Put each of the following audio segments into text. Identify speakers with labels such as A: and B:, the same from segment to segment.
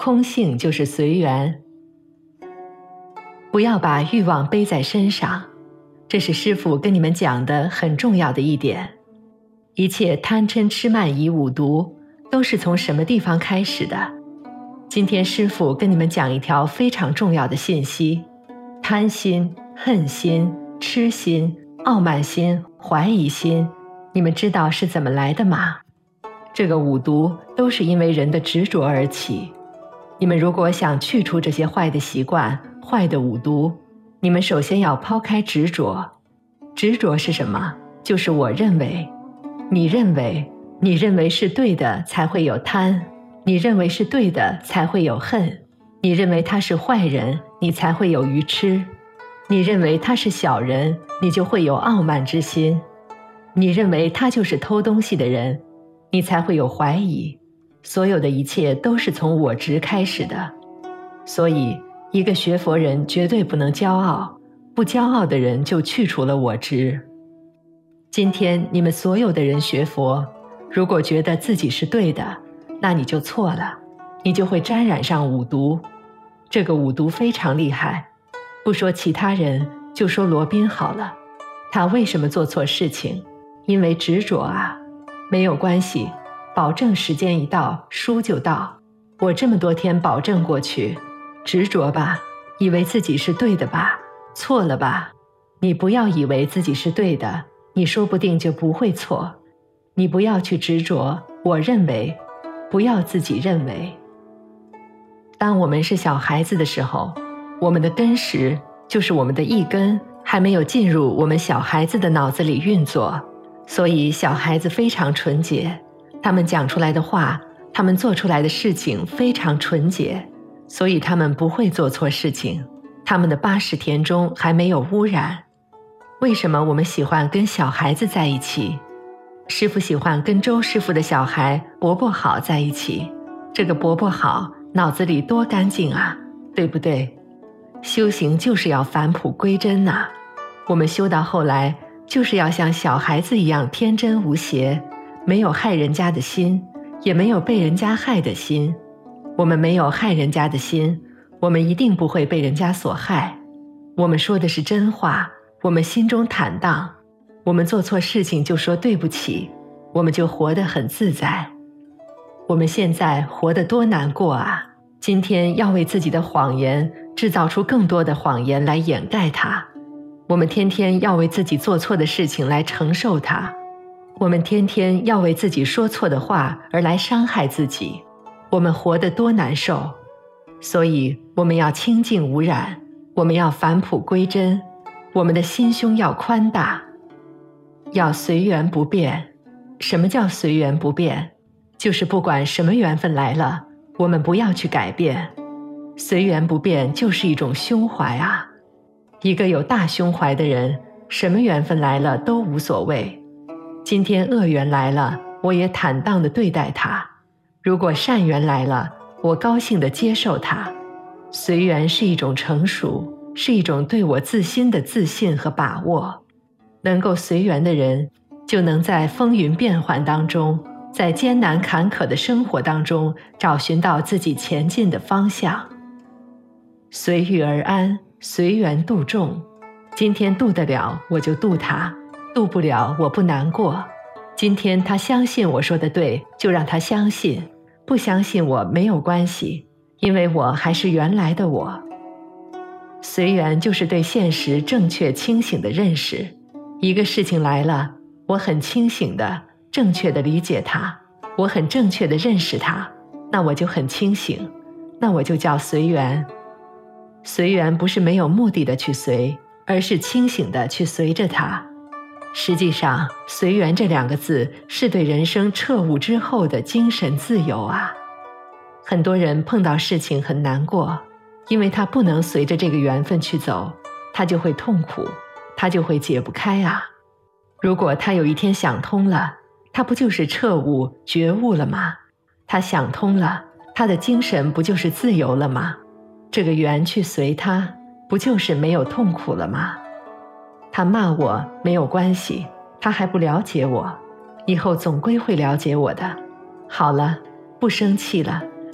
A: 空性就是随缘。不要把欲望背在身上，这是师父跟你们讲的很重要的一点。一切贪嗔痴慢疑五毒都是从什么地方开始的？今天师父跟你们讲一条非常重要的信息：贪心、恨心、痴心、傲慢心、怀疑心，你们知道是怎么来的吗？这个五毒都是因为人的执着而起。你们如果想去除这些坏的习惯、坏的五毒，你们首先要抛开执着。执着是什么？就是我认为。你认为是对的才会有贪，你认为是对的才会有恨，你认为他是坏人，你才会有愚痴，你认为他是小人，你就会有傲慢之心，你认为他就是偷东西的人，你才会有怀疑。所有的一切都是从我执开始的。所以一个学佛人绝对不能骄傲，不骄傲的人就去除了我执。今天你们所有的人学佛，如果觉得自己是对的，那你就错了，你就会沾染上五毒。这个五毒非常厉害，不说其他人，就说罗宾好了。他为什么做错事情？因为执着啊。没有关系，保证时间一到，书就到。我这么多天保证过去，执着吧，以为自己是对的吧，错了吧。你不要以为自己是对的，你说不定就不会错。你不要去执着我认为，不要自己认为。当我们是小孩子的时候，我们的根识就是我们的一根还没有进入我们小孩子的脑子里运作，所以小孩子非常纯洁，他们讲出来的话，他们做出来的事情非常纯洁，所以他们不会做错事情，他们的80田中还没有污染。为什么我们喜欢跟小孩子在一起？师父喜欢跟周师父的小孩伯伯好在一起，这个伯伯好脑子里多干净啊，对不对？修行就是要返璞归真呐。我们修到后来就是要像小孩子一样天真无邪，没有害人家的心，也没有被人家害的心。我们没有害人家的心，我们一定不会被人家所害。我们说的是真话，我们心中坦荡，我们做错事情就说对不起，我们就活得很自在。我们现在活得多难过啊！今天要为自己的谎言制造出更多的谎言来掩盖它，我们天天要为自己做错的事情来承受它，我们天天要为自己说错的话而来伤害自己，我们活得多难受。所以我们要清净无染，我们要返璞归真，我们的心胸要宽大，要随缘不变。什么叫随缘不变？就是不管什么缘分来了，我们不要去改变。随缘不变就是一种胸怀啊。一个有大胸怀的人，什么缘分来了都无所谓。今天恶缘来了，我也坦荡地对待它；如果善缘来了，我高兴地接受它。随缘是一种成熟，是一种对我自心的自信和把握。能够随缘的人，就能在风云变幻当中，在艰难坎坷的生活当中，找寻到自己前进的方向。随遇而安，随缘度众。今天度得了，我就度他；度不了，我不难过。今天他相信我说的对，就让他相信；不相信我没有关系，因为我还是原来的我。随缘就是对现实正确清醒的认识。一个事情来了，我很清醒的、正确的理解它，我很正确的认识它，那我就很清醒，那我就叫随缘。随缘不是没有目的的去随，而是清醒的去随着它。实际上，随缘这2个字是对人生彻悟之后的精神自由啊。很多人碰到事情很难过，因为他不能随着这个缘分去走，他就会痛苦，他就会解不开啊。如果他有一天想通了，他不就是彻悟觉悟了吗？他想通了，他的精神不就是自由了吗？这个缘去随他，不就是没有痛苦了吗？他骂我没有关系，他还不了解我，以后总归会了解我的。好了，不生气了，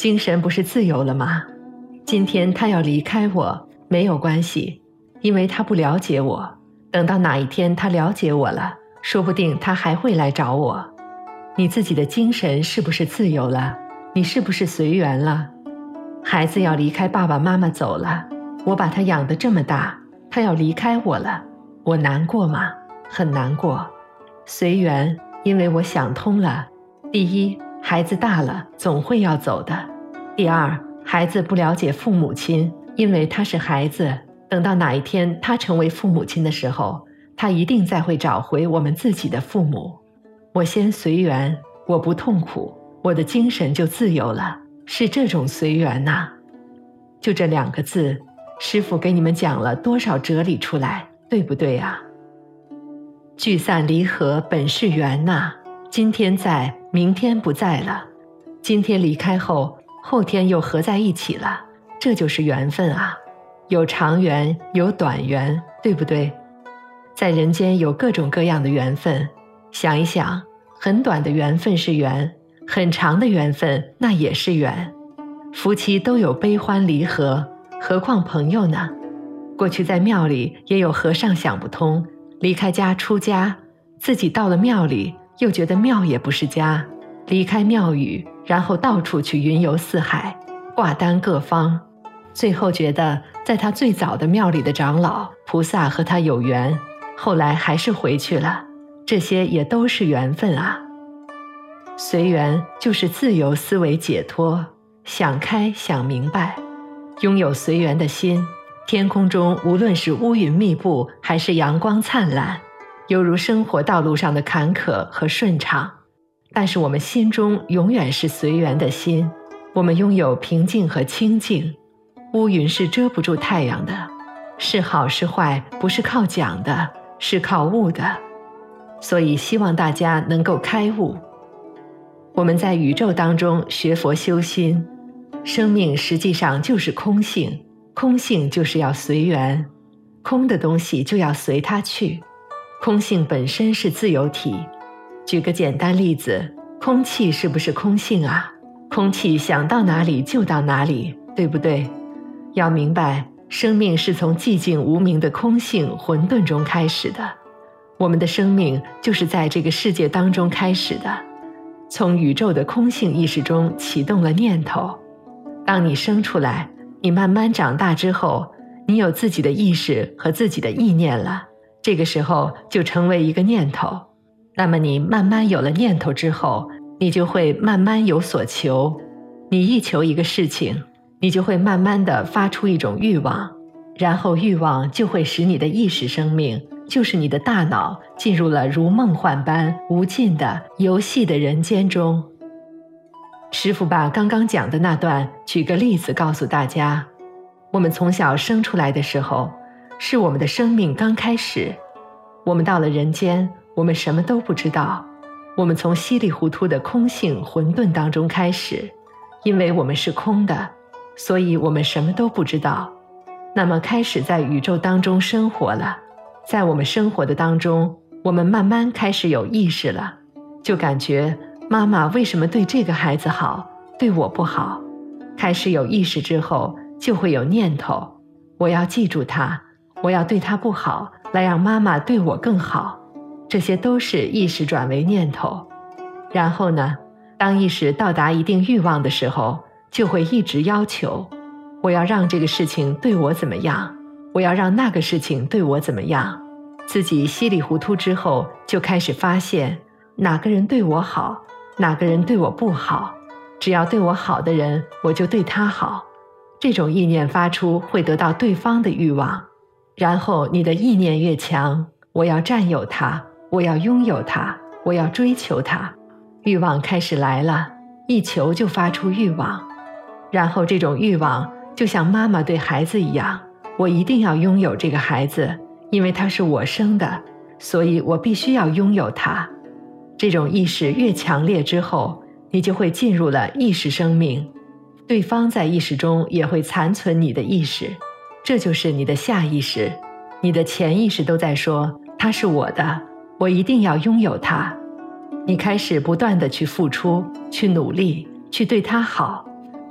A: 精神不是自由了吗？今天他要离开我，没有关系，因为他不了解我。等到哪一天他了解我了，说不定他还会来找我。你自己的精神是不是自由了？你是不是随缘了？孩子要离开爸爸妈妈走了，我把他养得这么大，他要离开我了，我难过吗？很难过。随缘，因为我想通了。第一，孩子大了，总会要走的。第二，孩子不了解父母亲，因为他是孩子，等到哪一天他成为父母亲的时候，他一定再会找回我们自己的父母。我先随缘，我不痛苦，我的精神就自由了，是这种随缘呐。就这2个字，师父给你们讲了多少哲理出来，对不对啊？聚散离合本是缘呐，今天在，明天不在了，今天离开后，后天又合在一起了，这就是缘分啊。有长缘，有短缘，对不对？在人间有各种各样的缘分，想一想，很短的缘分是缘，很长的缘分那也是缘。夫妻都有悲欢离合，何况朋友呢？过去在庙里也有和尚想不通，离开家出家，自己到了庙里又觉得庙也不是家，离开庙宇，然后到处去云游四海，挂单各方，最后觉得在他最早的庙里的长老菩萨和他有缘，后来还是回去了，这些也都是缘分啊。随缘就是自由思维解脱，想开想明白，拥有随缘的心，天空中无论是乌云密布还是阳光灿烂，犹如生活道路上的坎坷和顺畅，但是我们心中永远是随缘的心，我们拥有平静和清净。乌云是遮不住太阳的，是好是坏不是靠讲的，是靠悟的。所以希望大家能够开悟。我们在宇宙当中学佛修心，生命实际上就是空性，空性就是要随缘，空的东西就要随它去。空性本身是自由体。举个简单例子，空气是不是空性啊？空气想到哪里就到哪里，对不对？要明白，生命是从寂静无明的空性混沌中开始的，我们的生命就是在这个世界当中开始的，从宇宙的空性意识中启动了念头。当你生出来，你慢慢长大之后，你有自己的意识和自己的意念了，这个时候就成为一个念头。那么你慢慢有了念头之后，你就会慢慢有所求。你一求一个事情，你就会慢慢地发出一种欲望，然后欲望就会使你的意识生命，就是你的大脑，进入了如梦幻般无尽的游戏的人间中。师父把刚刚讲的那段举个例子告诉大家，我们从小生出来的时候，是我们的生命刚开始，我们到了人间，我们什么都不知道，我们从稀里糊涂的空性混沌当中开始，因为我们是空的，所以我们什么都不知道。那么开始在宇宙当中生活了，在我们生活的当中，我们慢慢开始有意识了，就感觉妈妈为什么对这个孩子好，对我不好。开始有意识之后，就会有念头，我要记住他，我要对他不好，来让妈妈对我更好。这些都是意识转为念头。然后呢，当意识到达一定欲望的时候，就会一直要求，我要让这个事情对我怎么样，我要让那个事情对我怎么样。自己稀里糊涂之后，就开始发现哪个人对我好，哪个人对我不好，只要对我好的人，我就对他好。这种意念发出会得到对方的欲望，然后你的意念越强，我要占有他，我要拥有他，我要追求他，欲望开始来了，一求就发出欲望。然后这种欲望就像妈妈对孩子一样，我一定要拥有这个孩子，因为他是我生的，所以我必须要拥有他。这种意识越强烈之后，你就会进入了意识生命，对方在意识中也会残存你的意识，这就是你的下意识。你的潜意识都在说，他是我的，我一定要拥有他。你开始不断地去付出，去努力，去对他好，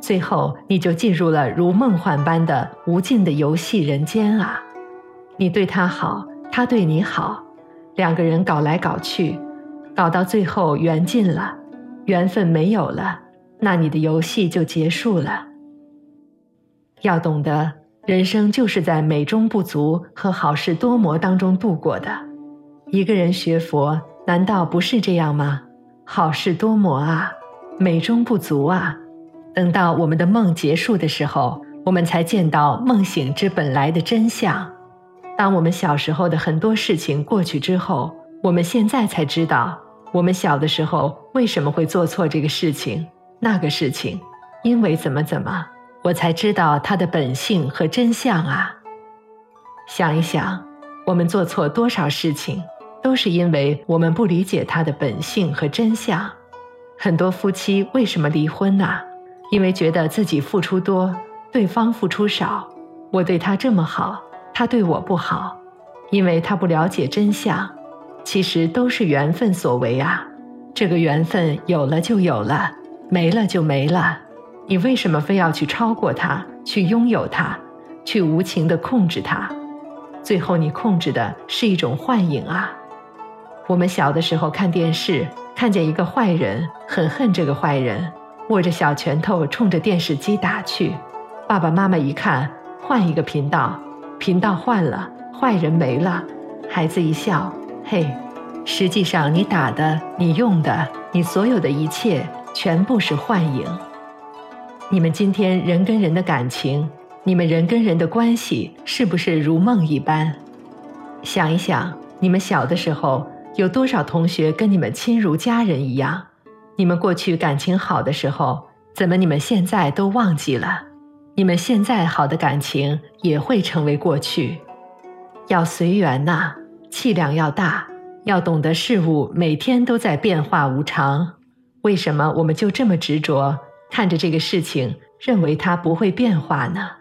A: 最后你就进入了如梦幻般的无尽的游戏人间啊！你对他好，他对你好，两个人搞来搞去，搞到最后缘尽了，缘分没有了，那你的游戏就结束了。要懂得，人生就是在美中不足和好事多磨当中度过的。一个人学佛，难道不是这样吗？好事多磨啊，美中不足啊。等到我们的梦结束的时候，我们才见到梦醒之本来的真相。当我们小时候的很多事情过去之后，我们现在才知道，我们小的时候为什么会做错这个事情，那个事情，因为怎么，我才知道它的本性和真相啊。想一想，我们做错多少事情，都是因为我们不理解它的本性和真相。很多夫妻为什么离婚啊？因为觉得自己付出多，对方付出少，我对他这么好，他对我不好，因为他不了解真相。其实都是缘分所为啊，这个缘分有了就有了，没了就没了，你为什么非要去超过它，去拥有它，去无情地控制它？最后你控制的是一种幻影啊。我们小的时候看电视，看见一个坏人，很恨这个坏人，握着小拳头冲着电视机打去，爸爸妈妈一看，换一个频道，频道换了，坏人没了，孩子一笑，嘿，实际上你打的，你用的，你所有的一切全部是幻影。你们今天人跟人的感情，你们人跟人的关系是不是如梦一般？想一想，你们小的时候有多少同学跟你们亲如家人一样？你们过去感情好的时候，怎么你们现在都忘记了？你们现在好的感情也会成为过去。要随缘呐，气量要大，要懂得事物每天都在变化无常。为什么我们就这么执着，看着这个事情，认为它不会变化呢？